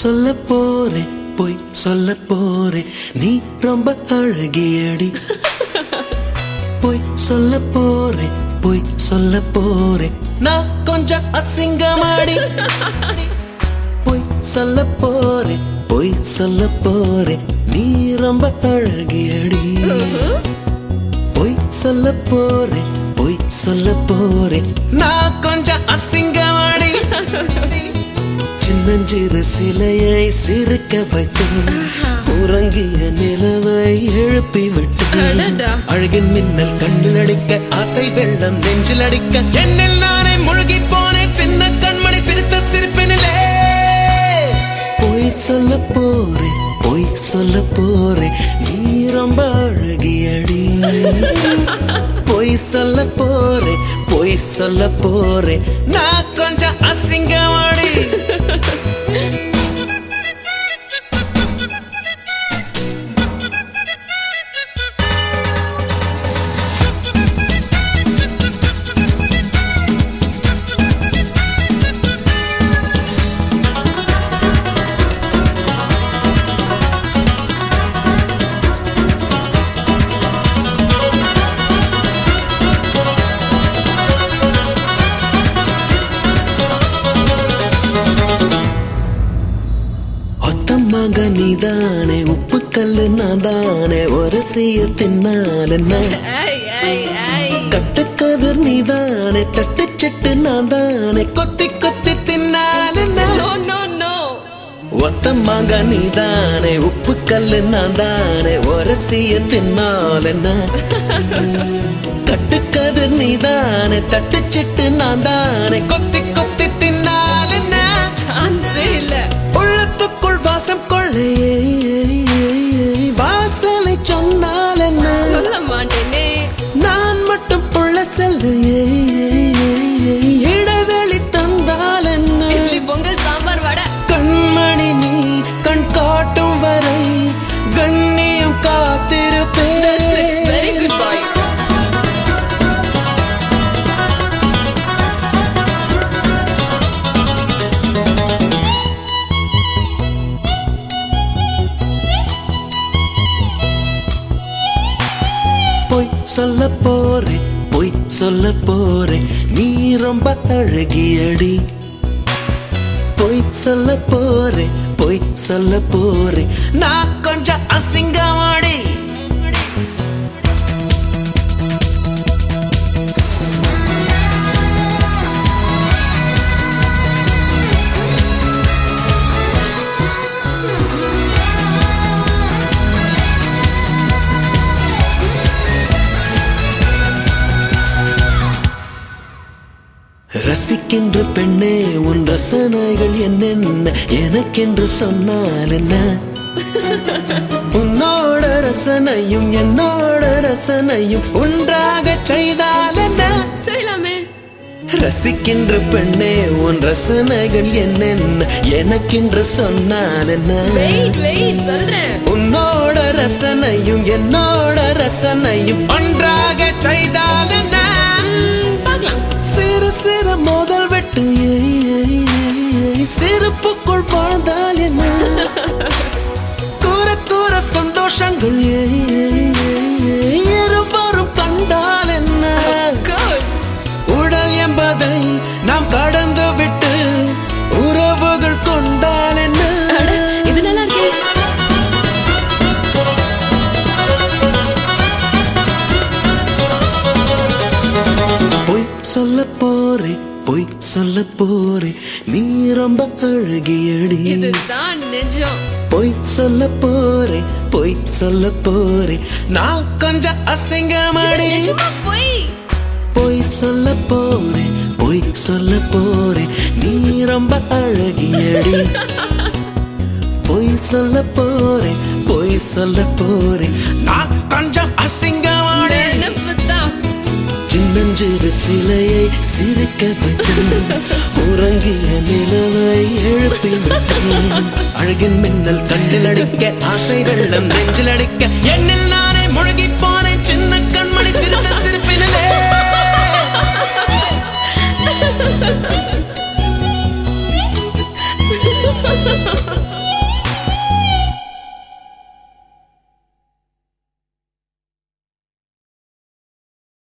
சொல்ல போறேன் போய் சொல்ல போறேன் நீ ரொம்ப அழகியடி. போய் சொல்ல போறேன் போய் சொல்ல போறேன் நான் கொஞ்சம் அசிங்கமாடி. போய் சொல்ல போறேன் போய் சொல்ல போறேன் நீ ரொம்ப அழகியடி. போய் சொல்ல போறேன் போய் சொல்ல போறேன் நான் கொஞ்சம் அசிங்கமாடி. சின்னஞ்சிறு சிலையை சிரிக்க வைத்து உறங்கிய நிலவை எழுப்பி விட்டு அழகின் மின்னல் கண்ணில் அடிக்க ஆசை வெள்ளம் நெஞ்சில் அடிக்க என்னில் நானே முழுகி போனேன் சின்ன கண்மணி சிரித்த சிரிப்பினிலே. போய் சொல்ல போறேன் போய் சொல்ல போறேன் நீ ரொம்ப அழகியடி. போய் சொல்ல போறேன் போய் சொல்ல போறேன் நான் கொஞ்சம் அசிங்கமாடி. நீதானே உப்பு கல்லு நான் தானே ஒரு செய்ய தின்னால கட்டுக்கதிர் நீதானே தட்டு செட்டு நான் தானே கொத்தி கொத்தி தின்னால ஒத்தம்மாங்க நீதானே உப்பு கல்லு நான் தானே ஒரு செய்ய தின்னால கட்டுக்கதிர் நீதானே தட்டு செட்டு நான் தானே கொத்தி கொத்தி தின்னால உள்ளத்துக்குள் வாசம் கொள்ளையே வாசலை சொன்னால் என்ன சொல்ல மாட்டேனே நான் மட்டும் புள்ள செல்லையே இடைவெளி தந்தால் என்ன இட்லி பொங்கல் சாம்பார் வடை கண்மணி நீ கண் காட்டும் வரை கண்ணியம் காத்திருப்பேன். Very good boy. போய் சொல்ல போறேன் போய் சொல்ல போறேன் நீ ரொம்ப அழகியடி. போய் சொல்ல போறேன் போய் சொல்ல போறேன் நான் கொஞ்சம் அசிங்கமாடி. ரசிக்கின்ற பெண்ணே உன் ரசனைகள் என்னென்ன எனக்கென்று சொன்னால் என்ன. உன்னோட ரசனையும் என்னோட ரசனையும் ஒன்றாக செய்தால் என்ன செய்யலாமே. ரசிக்கின்ற பெண்ணே உன் ரசனைகள் என்னென்ன எனக்கென்று சொன்னால் என்ன. சொல்றேன். உன்னோட ரசனையும் என்னோட ரசனையும் ஒன்றாக செய்தால் என்ன. சிறு சிறு மோதல் வெட்டு சிறப்புக்குள் வாழ்ந்தால் என்ன. கூற கூற சந்தோஷங்கள் இருவரும் கண்டால் என்ன. உடல் என்பதை நாம் கடந்து விட்டு உறவுகள் கொண்டால் என்ன. இது நல்லா இருக்கு. போய் சொல்ல போறேன் போய் சொல்ல போறேன் நீ ரொம்ப அழகியடி. இதுதான் நிஜம். போய் சொல்ல போறேன் போய் சொல்ல போறேன் நான் கொஞ்சம் அசிங்கமாடி. போய் சொல்ல போறேன் போய் சொல்ல போறேன் நீ ரொம்ப அழகியடி. போய் சொல்ல போறேன் போய் சொல்ல போறேன் நான் கொஞ்சம் அசிங்கமாடி. சின்னஞ்சிறு சிலையை சிரிக்க வைத்து உறங்கிய நிலவை எழுப்பி விட்டு அழகின் மின்னல் கண்ணில் அடிக்க ஆசை வெள்ளம் நெஞ்சில் அடிக்க என்னில் நான்